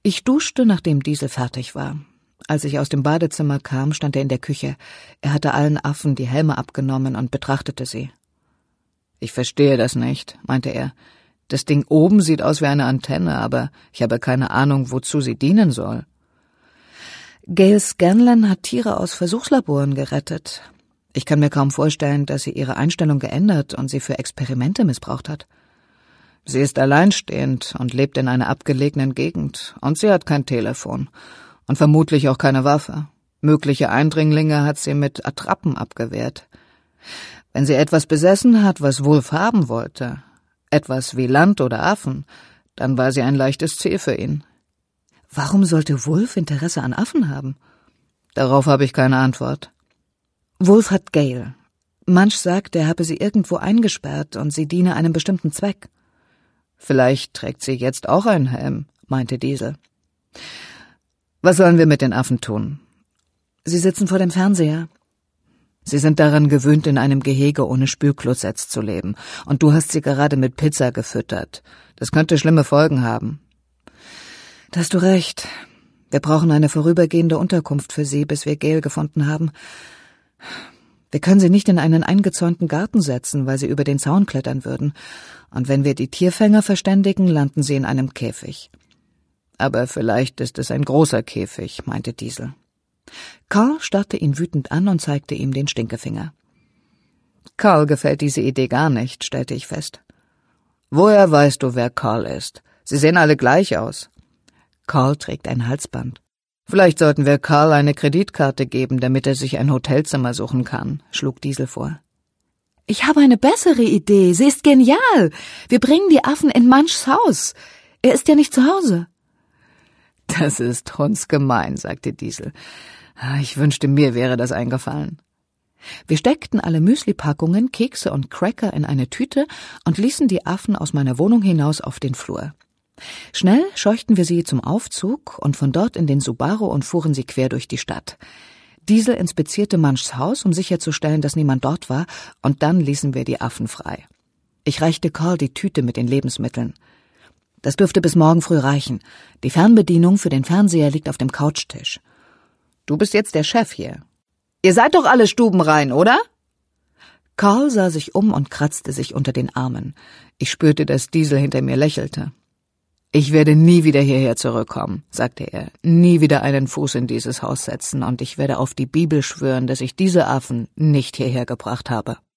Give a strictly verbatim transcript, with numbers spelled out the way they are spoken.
Ich duschte, nachdem Diesel fertig war. Als ich aus dem Badezimmer kam, stand er in der Küche. Er hatte allen Affen die Helme abgenommen und betrachtete sie. »Ich verstehe das nicht«, meinte er. »Das Ding oben sieht aus wie eine Antenne, aber ich habe keine Ahnung, wozu sie dienen soll.« Gail Scanlan hat Tiere aus Versuchslaboren gerettet. Ich kann mir kaum vorstellen, dass sie ihre Einstellung geändert und sie für Experimente missbraucht hat. Sie ist alleinstehend und lebt in einer abgelegenen Gegend, und sie hat kein Telefon und vermutlich auch keine Waffe. Mögliche Eindringlinge hat sie mit Attrappen abgewehrt. Wenn sie etwas besessen hat, was Wolf haben wollte, etwas wie Land oder Affen, dann war sie ein leichtes Ziel für ihn. Warum sollte Wolf Interesse an Affen haben? Darauf habe ich keine Antwort. Wolf hat Gail. Manch sagt, er habe sie irgendwo eingesperrt und sie diene einem bestimmten Zweck. Vielleicht trägt sie jetzt auch einen Helm, meinte Diesel. Was sollen wir mit den Affen tun? Sie sitzen vor dem Fernseher. Sie sind daran gewöhnt, in einem Gehege ohne Spülklosett zu leben. Und du hast sie gerade mit Pizza gefüttert. Das könnte schlimme Folgen haben. Da hast du recht. Wir brauchen eine vorübergehende Unterkunft für sie, bis wir Gail gefunden haben. Wir können sie nicht in einen eingezäunten Garten setzen, weil sie über den Zaun klettern würden. Und wenn wir die Tierfänger verständigen, landen sie in einem Käfig. Aber vielleicht ist es ein großer Käfig, meinte Diesel. Carl starrte ihn wütend an und zeigte ihm den Stinkefinger. Carl gefällt diese Idee gar nicht, stellte ich fest. Woher weißt du, wer Carl ist? Sie sehen alle gleich aus. Carl trägt ein Halsband. Vielleicht sollten wir Carl eine Kreditkarte geben, damit er sich ein Hotelzimmer suchen kann, schlug Diesel vor. Ich habe eine bessere Idee. Sie ist genial. Wir bringen die Affen in Munchs Haus. Er ist ja nicht zu Hause. Das ist hundsgemein, sagte Diesel. Ich wünschte, mir wäre das eingefallen. Wir steckten alle Müslipackungen, Kekse und Cracker in eine Tüte und ließen die Affen aus meiner Wohnung hinaus auf den Flur. Schnell scheuchten wir sie zum Aufzug und von dort in den Subaru und fuhren sie quer durch die Stadt. Diesel inspizierte Munchs Haus, um sicherzustellen, dass niemand dort war, und dann ließen wir die Affen frei. Ich reichte Carl die Tüte mit den Lebensmitteln. Das dürfte bis morgen früh reichen. Die Fernbedienung für den Fernseher liegt auf dem Couchtisch. Du bist jetzt der Chef hier. Ihr seid doch alle stubenrein, oder? Carl sah sich um und kratzte sich unter den Armen. Ich spürte, dass Diesel hinter mir lächelte. Ich werde nie wieder hierher zurückkommen, sagte er, nie wieder einen Fuß in dieses Haus setzen, und ich werde auf die Bibel schwören, dass ich diese Affen nicht hierher gebracht habe.